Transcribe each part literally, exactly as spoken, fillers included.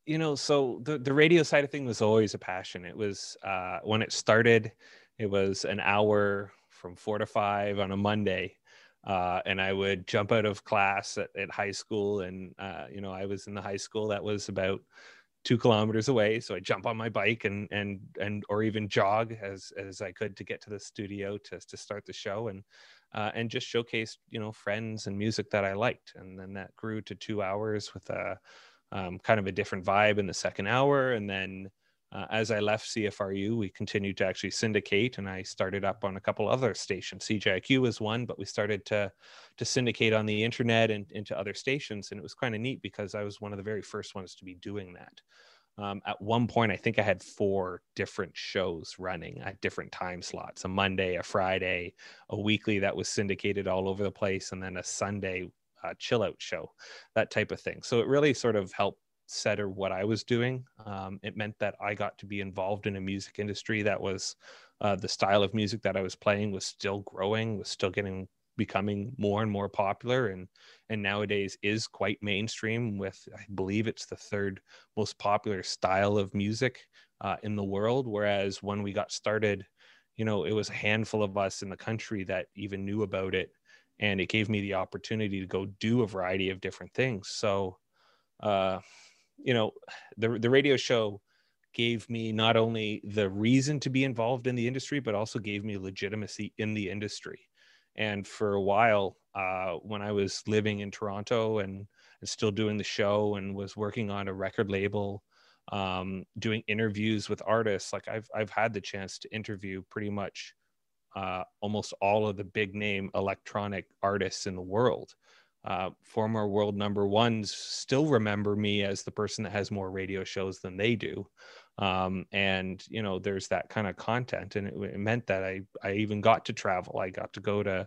you know, so the, the radio side of thing was always a passion. It was, uh, when it started, it was an hour from four to five on a Monday. Uh, and I would jump out of class at, at high school. And, uh, you know, I was in the high school that was about two kilometers away. So I jump on my bike and, and, and, or even jog as, as I could to get to the studio to, to start the show and, uh, and just showcase, you know, friends and music that I liked. And then that grew to two hours with a, um, kind of a different vibe in the second hour. And then uh, as I left C F R U, we continued to actually syndicate, and I started up on a couple other stations. C J I Q was one, but we started to to syndicate on the internet and into other stations, and it was kind of neat because I was one of the very first ones to be doing that. Um, at one point, I think I had four different shows running at different time slots: a Monday, a Friday, a weekly that was syndicated all over the place, and then a Sunday uh, chill out show, that type of thing. So it really sort of helped center what I was doing. Um, it meant that I got to be involved in a music industry that was uh, the style of music that I was playing was still growing, was still getting becoming more and more popular, and and nowadays is quite mainstream. With, I believe it's the third most popular style of music uh, in the world. Whereas when we got started, you know, it was a handful of us in the country that even knew about it, and it gave me the opportunity to go do a variety of different things. So, uh, you know, the the radio show gave me not only the reason to be involved in the industry, but also gave me legitimacy in the industry. And for a while, uh, when I was living in Toronto and, and still doing the show and was working on a record label, um, doing interviews with artists, like I've I've had the chance to interview pretty much uh, almost all of the big name electronic artists in the world. Uh, former world number ones still remember me as the person that has more radio shows than they do. Um, and, you know, there's that kind of content. And it, it meant that I, I even got to travel. I got to go to,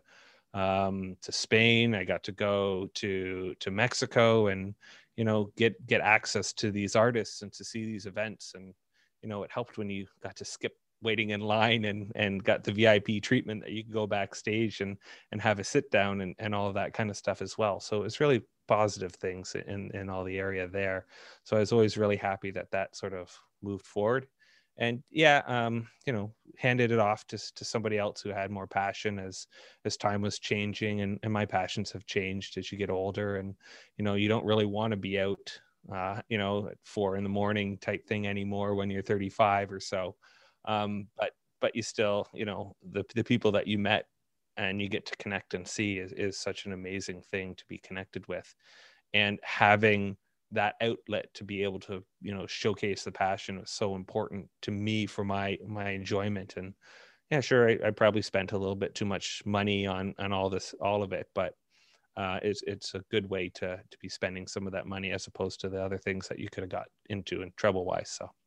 um, to Spain. I got to go to, to Mexico and, you know, get, get access to these artists and to see these events. And, you know, it helped when you got to skip waiting in line and and got the V I P treatment that you could go backstage and and have a sit down and, and all of that kind of stuff as well. So it's really positive things in in all the area there. So I was always really happy that that sort of moved forward. And yeah, um, you know, handed it off to to somebody else who had more passion as as time was changing, and, and my passions have changed as you get older. And you know, you don't really want to be out uh, you know, at four in the morning type thing anymore when you're thirty-five or so. Um, but but you still, you know, the the people that you met and you get to connect and see is is such an amazing thing to be connected with. And having that outlet to be able to, you know, showcase the passion was so important to me for my my enjoyment. And yeah, sure, I, I probably spent a little bit too much money on on all this, all of it, but uh, it's it's a good way to to be spending some of that money as opposed to the other things that you could have got into in trouble wise. So